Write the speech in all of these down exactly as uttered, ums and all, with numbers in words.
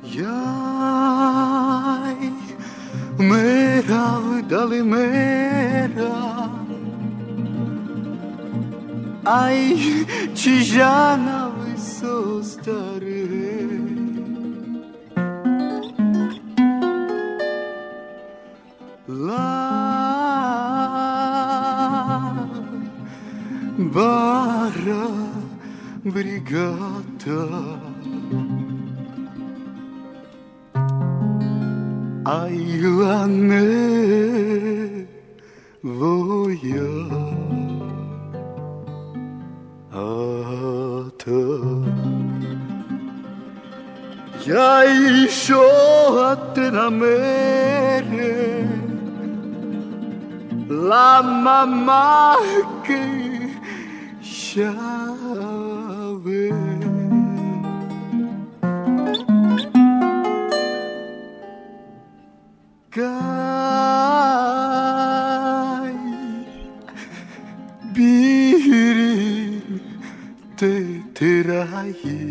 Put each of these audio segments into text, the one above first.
Jaj, mera, dali mera, aj, čižana so stare. La bara brigata, aj la nevoja ata. Jaj, šo te namere, la mamma che sciave. Kai birin te terahi,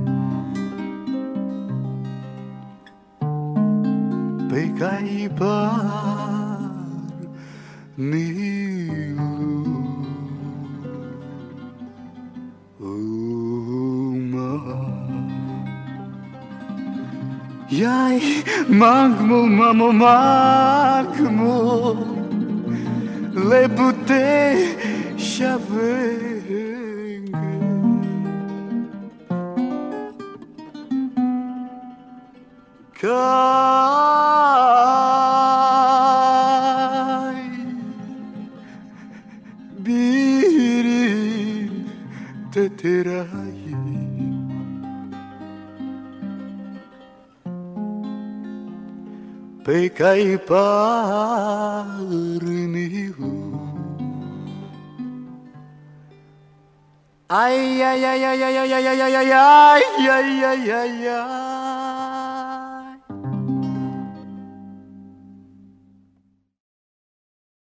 pegai par nilu uma. Jaj, magmo, mamo, magmo, lebute shavenge. Kai birin teterahi, pekai parnilu. Ay, ay, ay, ay, ay, ay, ay, ay, ay, ay, ay, ay, ay, ay.